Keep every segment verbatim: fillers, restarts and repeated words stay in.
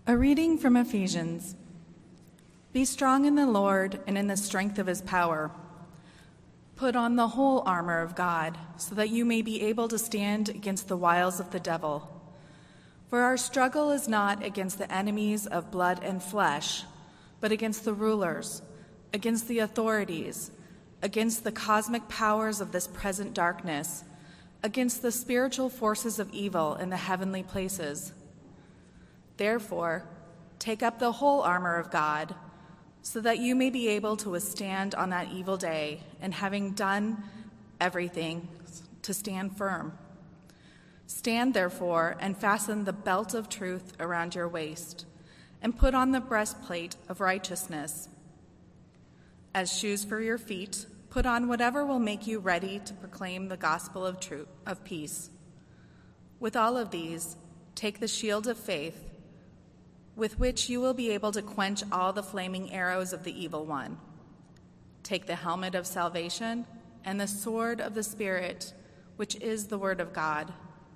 A reading from Ephesians. Be strong in the Lord and in the strength of his power. Put on the whole armor of God, so that you may be able to stand against the wiles of the devil. For our struggle is not against the enemies of blood and flesh, but against the rulers, against the authorities, against the cosmic powers of this present darkness, against the spiritual forces of evil in the heavenly places. Therefore, take up the whole armor of God, so that you may be able to withstand on that evil day, and having done everything, to stand firm. Stand therefore, and fasten the belt of truth around your waist, and put on the breastplate of righteousness. As shoes for your feet, put on whatever will make you ready to proclaim the gospel of truth, of peace. With all of these, take the shield of faith, with which you will be able to quench all the flaming arrows of the evil one. Take the helmet of salvation and the sword of the Spirit, which is the word of God.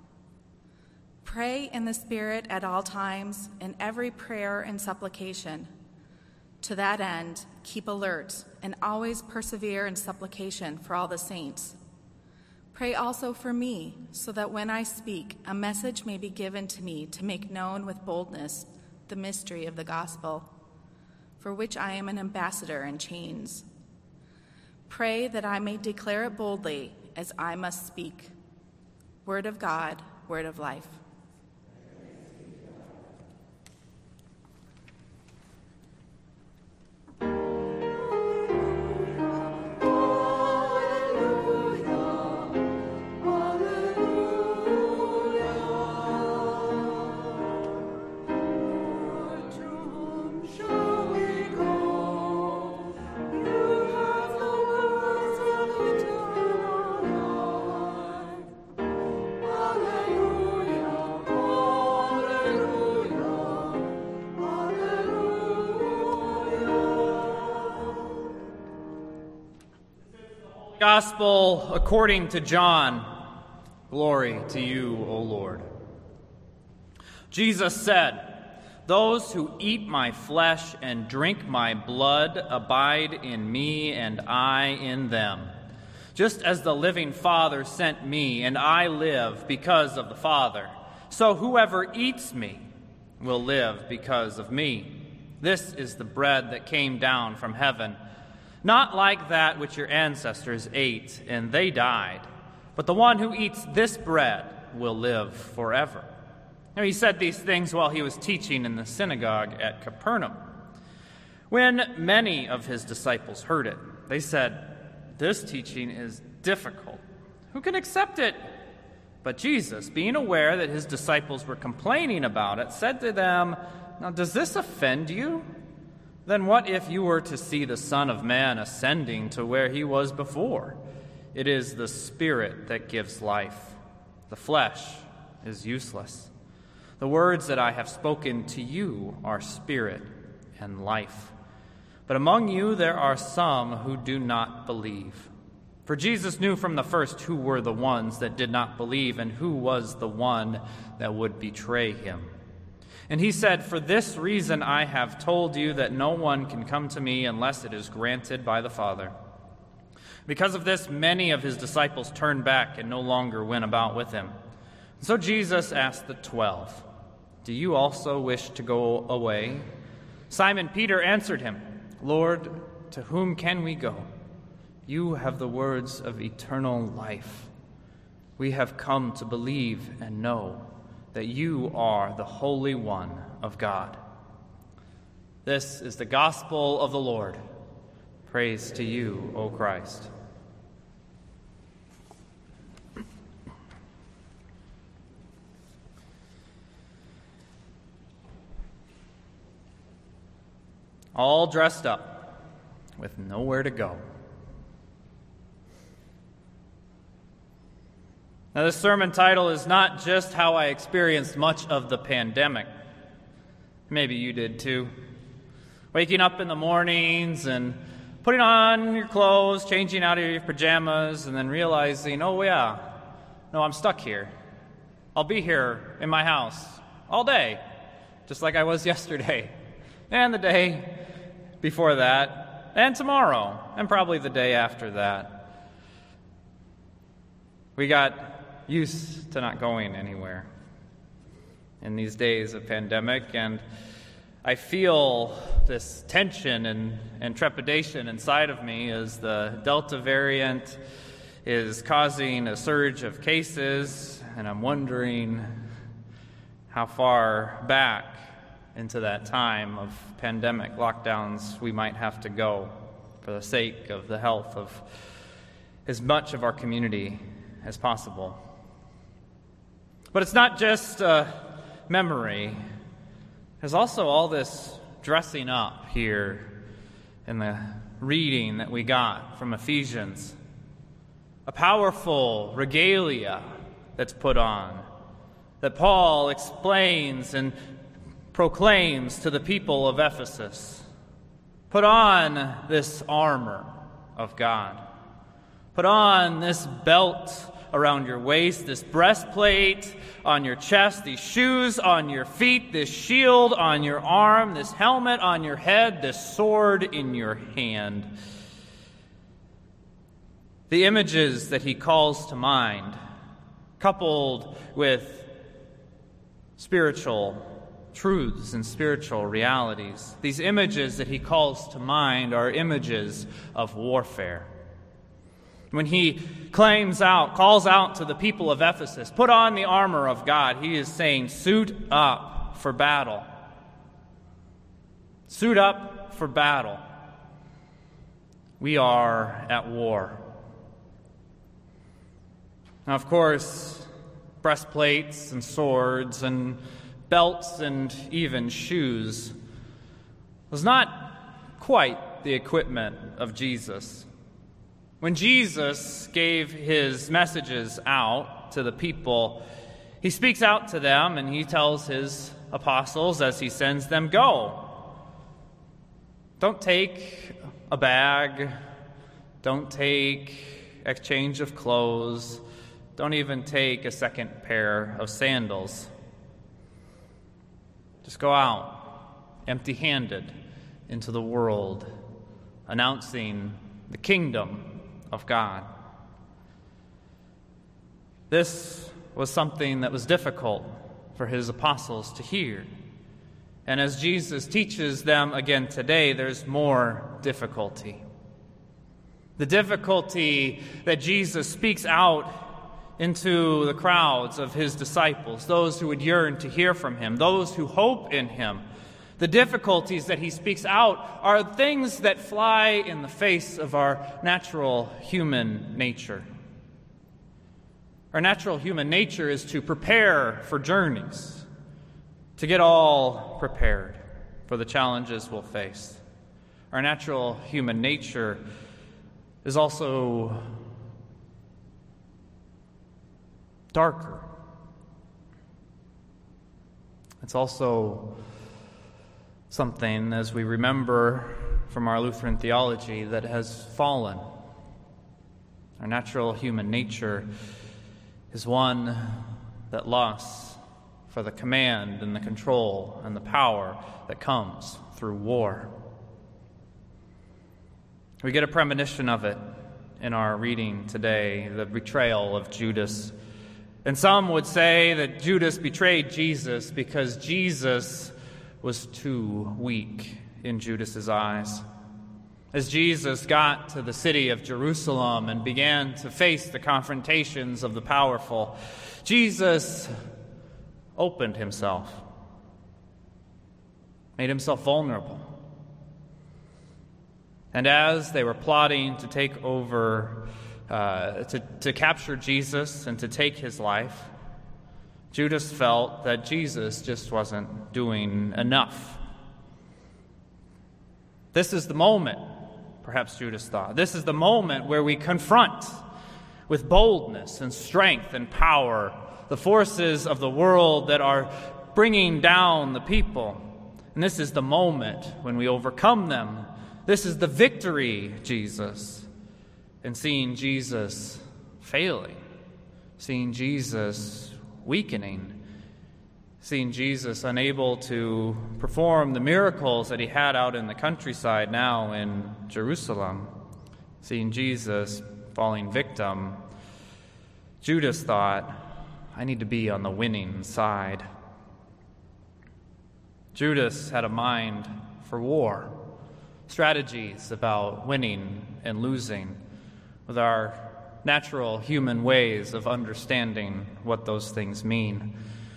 Pray in the Spirit at all times, in every prayer and supplication. To that end, keep alert and always persevere in supplication for all the saints. Pray also for me, so that when I speak, a message may be given to me to make known with boldness the mystery of the gospel, for which I am an ambassador in chains. Pray that I may declare it boldly, as I must speak. Word of God, word of life. Gospel according to John. Glory to you, O Lord. Jesus said, "Those who eat my flesh and drink my blood abide in me and I in them. Just as the living Father sent me and I live because of the Father, so whoever eats me will live because of me. This is the bread that came down from heaven, not like that which your ancestors ate, and they died. But the one who eats this bread will live forever." Now, he said these things while he was teaching in the synagogue at Capernaum. When many of his disciples heard it, they said, "This teaching is difficult. Who can accept it?" But Jesus, being aware that his disciples were complaining about it, said to them, "Now, does this offend you? Then what if you were to see the Son of Man ascending to where he was before? It is the Spirit that gives life. The flesh is useless. The words that I have spoken to you are spirit and life. But among you there are some who do not believe." For Jesus knew from the first who were the ones that did not believe and who was the one that would betray him. And he said, "For this reason I have told you that no one can come to me unless it is granted by the Father." Because of this, many of his disciples turned back and no longer went about with him. So Jesus asked the twelve, "Do you also wish to go away?" Simon Peter answered him, "Lord, to whom can we go? You have the words of eternal life. We have come to believe and know that you are the Holy One of God." This is the gospel of the Lord. Praise to you, O Christ. All dressed up, with nowhere to go. Now, this sermon title is not just how I experienced much of the pandemic. Maybe you did too. Waking up in the mornings and putting on your clothes, changing out of your pajamas, and then realizing, oh yeah, no, I'm stuck here. I'll be here in my house all day, just like I was yesterday, and the day before that, and tomorrow, and probably the day after that. We got used to not going anywhere in these days of pandemic, and I feel this tension and, and trepidation inside of me as the Delta variant is causing a surge of cases, and I'm wondering how far back into that time of pandemic lockdowns we might have to go for the sake of the health of as much of our community as possible. But it's not just uh, memory. There's also all this dressing up here in the reading that we got from Ephesians. A powerful regalia that's put on, that Paul explains and proclaims to the people of Ephesus. Put on this armor of God. Put on this belt around your waist, this breastplate on your chest, these shoes on your feet, this shield on your arm, this helmet on your head, this sword in your hand. The images that he calls to mind, coupled with spiritual truths and spiritual realities, these images that he calls to mind are images of warfare. When he claims out, calls out to the people of Ephesus, put on the armor of God, he is saying, suit up for battle. Suit up for battle. We are at war. Now, of course, breastplates and swords and belts and even shoes was not quite the equipment of Jesus. When Jesus gave his messages out to the people, he speaks out to them and he tells his apostles as he sends them, go. Don't take a bag. Don't take exchange of clothes. Don't even take a second pair of sandals. Just go out empty-handed into the world, announcing the kingdom of God. This was something that was difficult for his apostles to hear. And as Jesus teaches them again today, there's more difficulty. The difficulty that Jesus speaks out into the crowds of his disciples, those who would yearn to hear from him, those who hope in him. The difficulties that he speaks out are things that fly in the face of our natural human nature. Our natural human nature is to prepare for journeys, to get all prepared for the challenges we'll face. Our natural human nature is also darker. It's also something, as we remember from our Lutheran theology, that has fallen. Our natural human nature is one that lusts for the command and the control and the power that comes through war. We get a premonition of it in our reading today, the betrayal of Judas. And some would say that Judas betrayed Jesus because Jesus was too weak in Judas's eyes. As Jesus got to the city of Jerusalem and began to face the confrontations of the powerful, Jesus opened himself, made himself vulnerable. And as they were plotting to take over, uh, to, to capture Jesus and to take his life, Judas felt that Jesus just wasn't doing enough. This is the moment, perhaps Judas thought, this is the moment where we confront with boldness and strength and power the forces of the world that are bringing down the people. And this is the moment when we overcome them. This is the victory, Jesus. And seeing Jesus failing, seeing Jesus weakening, seeing Jesus unable to perform the miracles that he had out in the countryside now in Jerusalem, seeing Jesus falling victim, Judas thought, I need to be on the winning side. Judas had a mind for war, strategies about winning and losing, with our natural human ways of understanding what those things mean.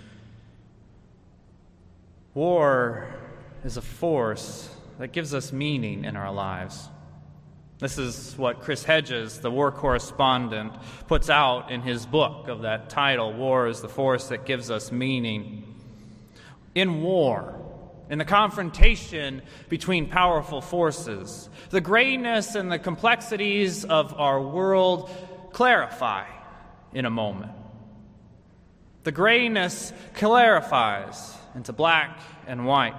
War is a force that gives us meaning in our lives. This is what Chris Hedges, the war correspondent, puts out in his book of that title, War is the Force That Gives Us Meaning. In war, in the confrontation between powerful forces, the grayness and the complexities of our world clarify in a moment. The grayness clarifies into black and white.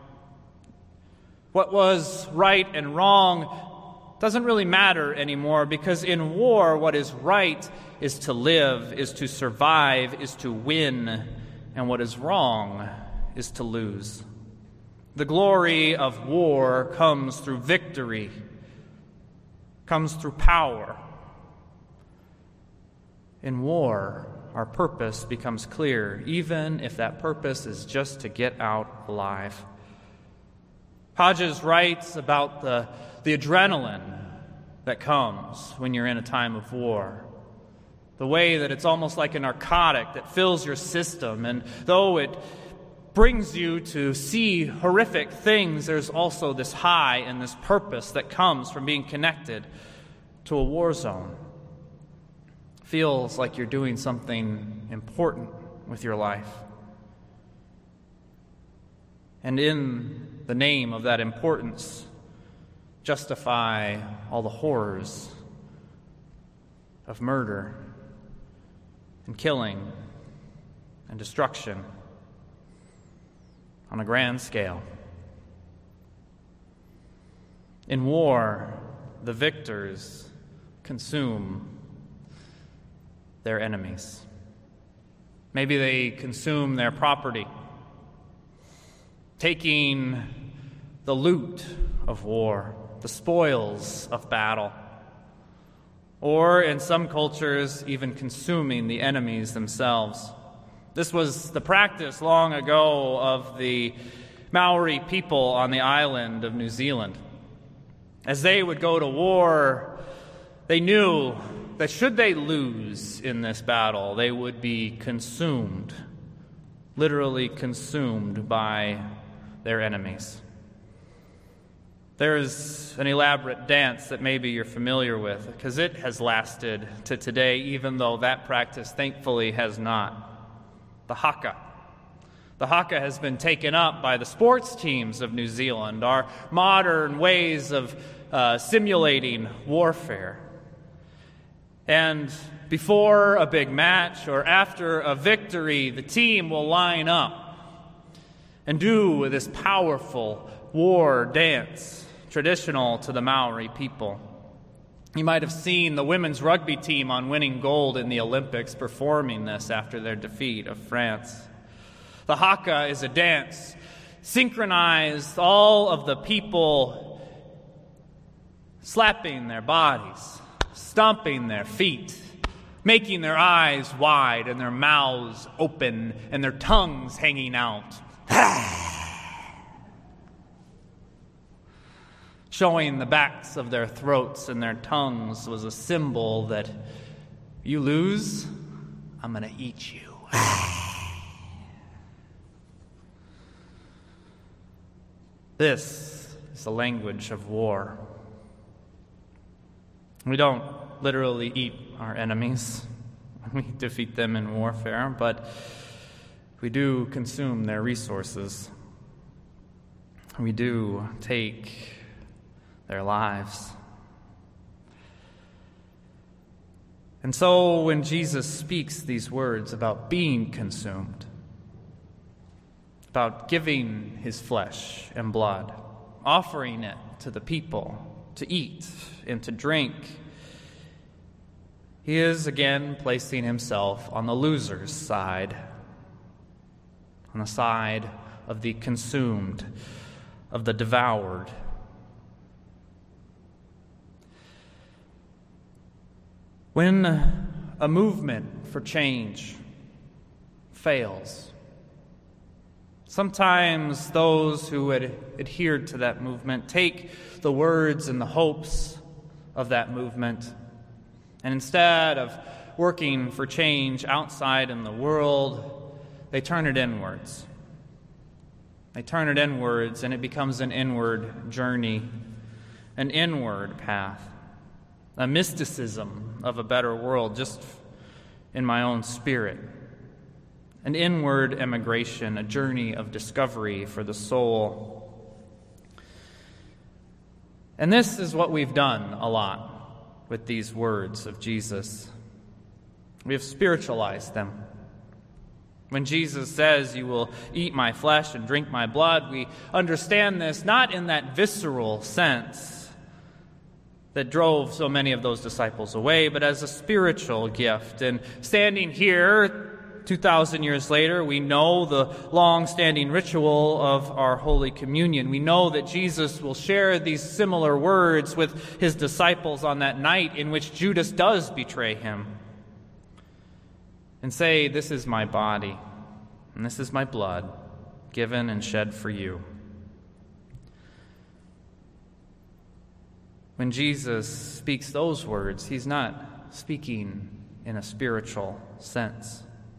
What was right and wrong doesn't really matter anymore, because in war, what is right is to live, is to survive, is to win, and what is wrong is to lose. The glory of war comes through victory, comes through power. In war, our purpose becomes clear, even if that purpose is just to get out alive. Hodges writes about the, the adrenaline that comes when you're in a time of war. The way that it's almost like a narcotic that fills your system, and though it brings you to see horrific things, there's also this high and this purpose that comes from being connected to a war zone. Feels like you're doing something important with your life. And in the name of that importance, justify all the horrors of murder and killing and destruction on a grand scale. In war, the victors consume their enemies. Maybe they consume their property, taking the loot of war, the spoils of battle, or in some cultures, even consuming the enemies themselves. This was the practice long ago of the Maori people on the island of New Zealand. As they would go to war, they knew that should they lose in this battle, they would be consumed, literally consumed by their enemies. There's an elaborate dance that maybe you're familiar with, because it has lasted to today, even though that practice thankfully has not. The haka. The haka has been taken up by the sports teams of New Zealand, our modern ways of uh, simulating warfare. And before a big match or after a victory, the team will line up and do this powerful war dance, traditional to the Maori people. You might have seen the women's rugby team on winning gold in the Olympics performing this after their defeat of France. The haka is a dance, synchronized, all of the people slapping their bodies, stomping their feet, making their eyes wide and their mouths open and their tongues hanging out. Showing the backs of their throats and their tongues was a symbol that you lose, I'm going to eat you. This is the language of war. We don't literally eat our enemies. We defeat them in warfare, but we do consume their resources. We do take their lives. And so when Jesus speaks these words about being consumed, about giving his flesh and blood, offering it to the people to eat and to drink, he is again placing himself on the loser's side, on the side of the consumed, of the devoured. When a movement for change fails, sometimes those who had adhered to that movement take the words and the hopes of that movement, and instead of working for change outside in the world, they turn it inwards. They turn it inwards, and it becomes an inward journey, an inward path, a mysticism of a better world just in my own spirit, an inward emigration, a journey of discovery for the soul. And this is what we've done a lot with these words of Jesus. We have spiritualized them. When Jesus says, "You will eat my flesh and drink my blood," we understand this not in that visceral sense that drove so many of those disciples away, but as a spiritual gift. And standing here two thousand years later, we know the long-standing ritual of our Holy Communion. We know that Jesus will share these similar words with his disciples on that night in which Judas does betray him, and say, "This is my body, and this is my blood, given and shed for you." When Jesus speaks those words, he's not speaking in a spiritual sense.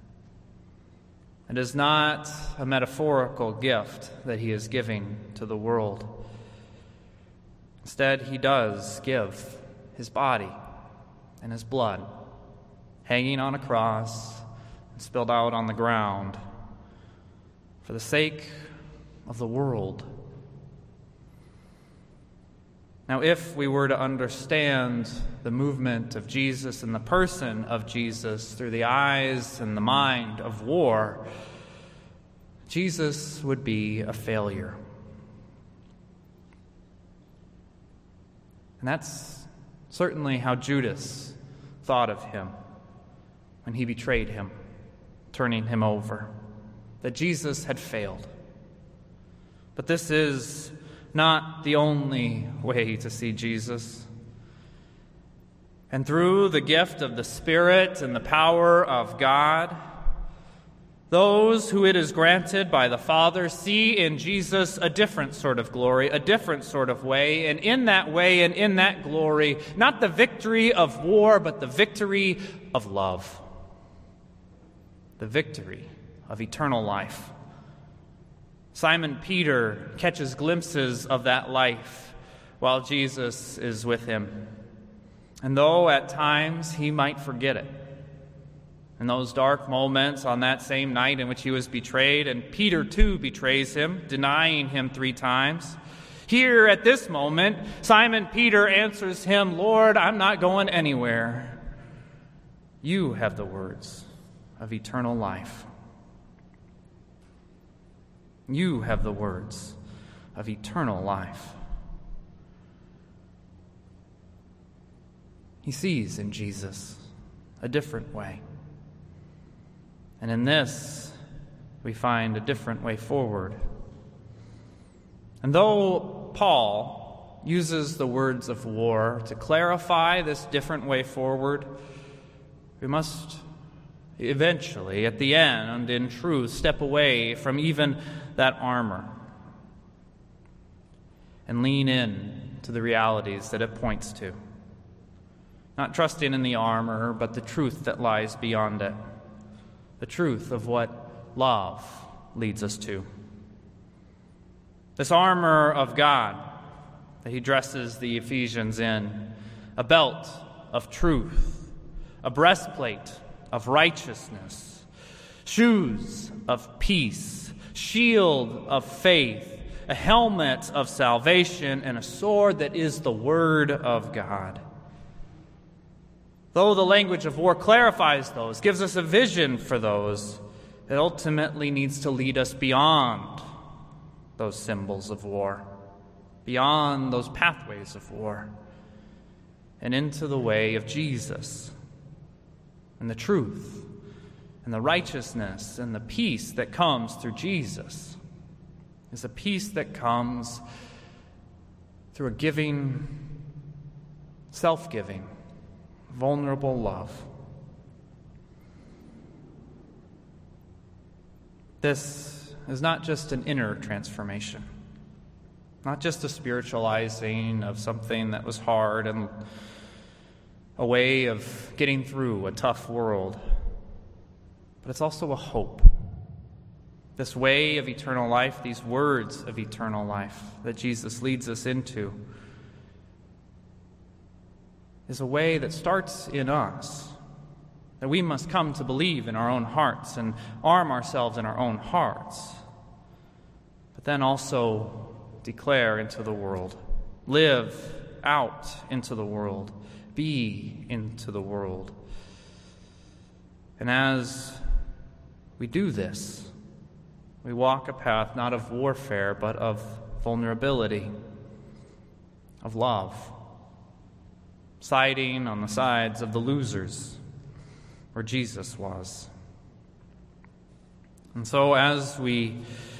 It is not a metaphorical gift that he is giving to the world. Instead, he does give his body and his blood, hanging on a cross and spilled out on the ground for the sake of the world. Now, if we were to understand the movement of Jesus and the person of Jesus through the eyes and the mind of war, Jesus would be a failure. And that's certainly how Judas thought of him when he betrayed him, turning him over, that Jesus had failed. But this is not the only way to see Jesus. And through the gift of the Spirit and the power of God, those who it is granted by the Father see in Jesus a different sort of glory, a different sort of way, and in that way and in that glory, not the victory of war, but the victory of love, the victory of eternal life. Simon Peter catches glimpses of that life while Jesus is with him. And though at times he might forget it, in those dark moments on that same night in which he was betrayed, and Peter too betrays him, denying him three times, here at this moment, Simon Peter answers him, "Lord, I'm not going anywhere. You have the words of eternal life. You have the words of eternal life." He sees in Jesus a different way. And in this, we find a different way forward. And though Paul uses the words of war to clarify this different way forward, we must eventually, at the end, in truth, step away from even that armor and lean in to the realities that it points to. Not trusting in the armor, but the truth that lies beyond it. The truth of what love leads us to. This armor of God that he dresses the Ephesians in, a belt of truth, a breastplate of righteousness, shoes of peace, shield of faith, a helmet of salvation, and a sword that is the Word of God. Though the language of war clarifies those, gives us a vision for those, it ultimately needs to lead us beyond those symbols of war, beyond those pathways of war, and into the way of Jesus and the truth and the righteousness and the peace that comes through Jesus is a peace that comes through a giving, self-giving, vulnerable love. This is not just an inner transformation, not just a spiritualizing of something that was hard and a way of getting through a tough world, but it's also a hope. This way of eternal life, these words of eternal life that Jesus leads us into, is a way that starts in us, that we must come to believe in our own hearts and arm ourselves in our own hearts, but then also declare into the world, live out into the world, be into the world. And as we do this, we walk a path not of warfare, but of vulnerability, of love, siding on the sides of the losers, where Jesus was. And so as we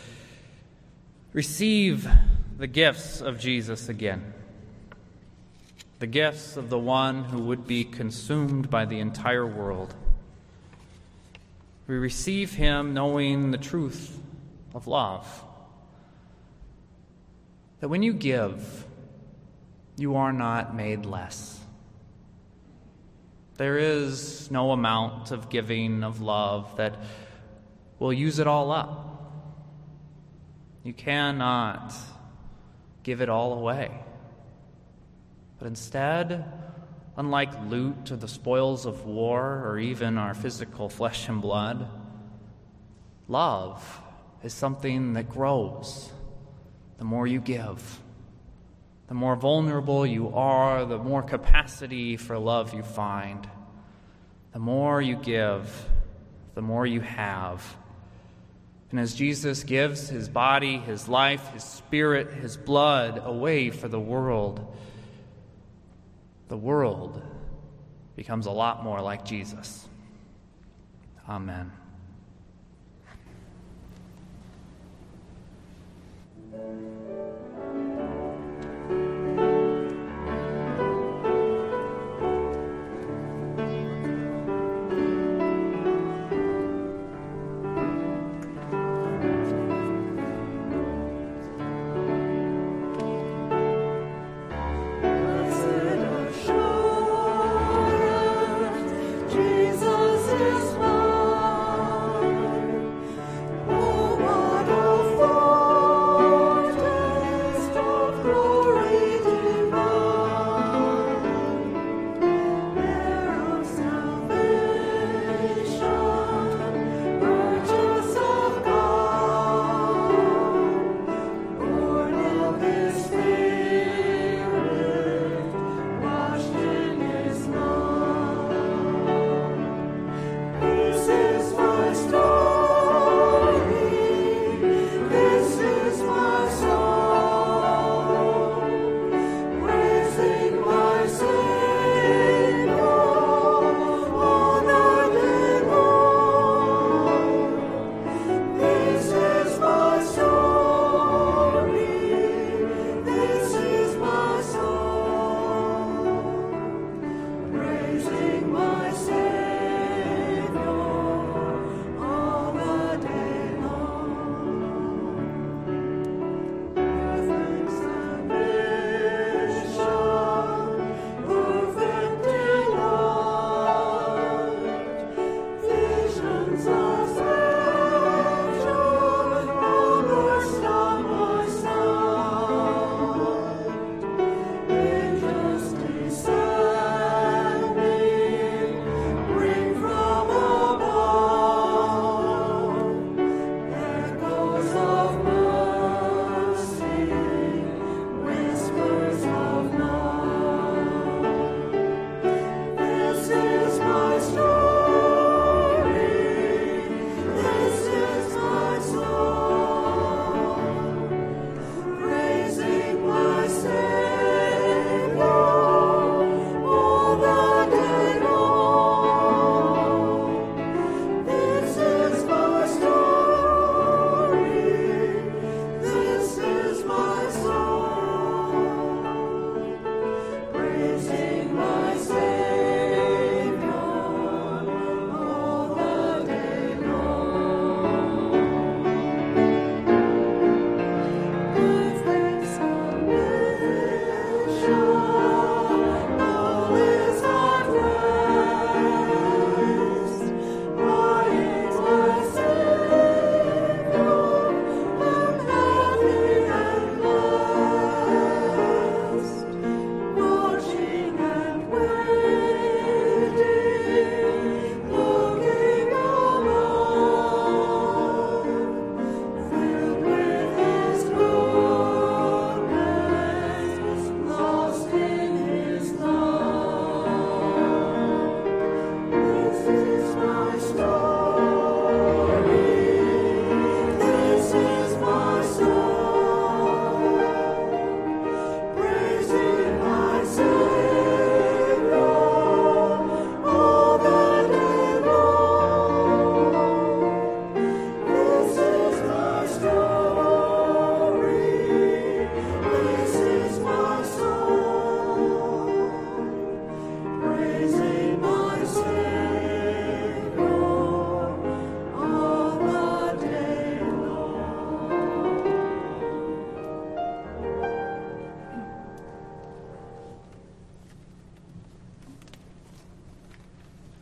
receive the gifts of Jesus again, the gifts of the one who would be consumed by the entire world, we receive him knowing the truth of love. That when you give, you are not made less. There is no amount of giving of love that will use it all up. You cannot give it all away. But instead, unlike loot or the spoils of war or even our physical flesh and blood, love is something that grows the more you give. The more vulnerable you are, the more capacity for love you find. The more you give, the more you have. And as Jesus gives his body, his life, his spirit, his blood away for the world, the world becomes a lot more like Jesus. Amen. Thank you.